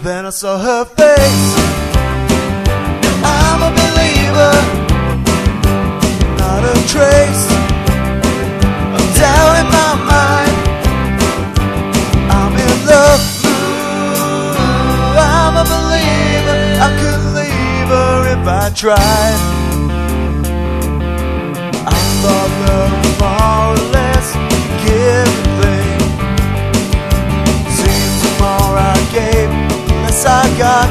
Then I saw her face. I'm a believer, not a trace of doubt in my mind. I'm in love. Ooh, I'm a believer. I could leave her if I tried. I thought love was more or less a given thing. Seems the more I gave, the less I got.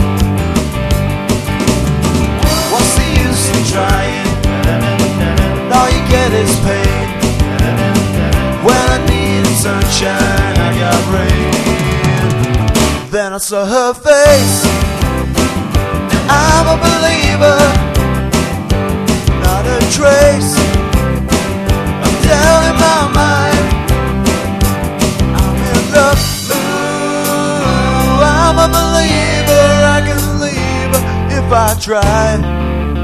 What's the use in trying? All you get is pain. When I needed sunshine, I got rain. Then I saw her face. I'm a believer, not a trace of doubt in my mind. I'm in love. Ooh, I'm a believer. I can leave her if I try.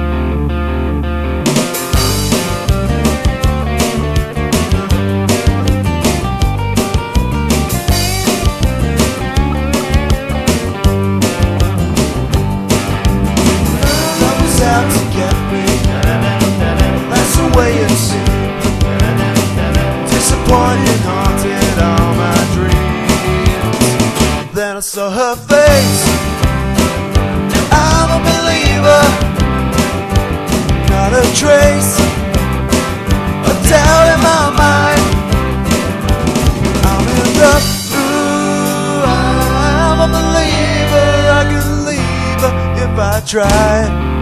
Out to get me, that's the way it seemed. Disappointed, haunted all my dreams. Then I saw her face. I'm a believer, not a trace of doubt in my mind. I'm in love. Ooh, I'm a believer. I can leave her if I tried.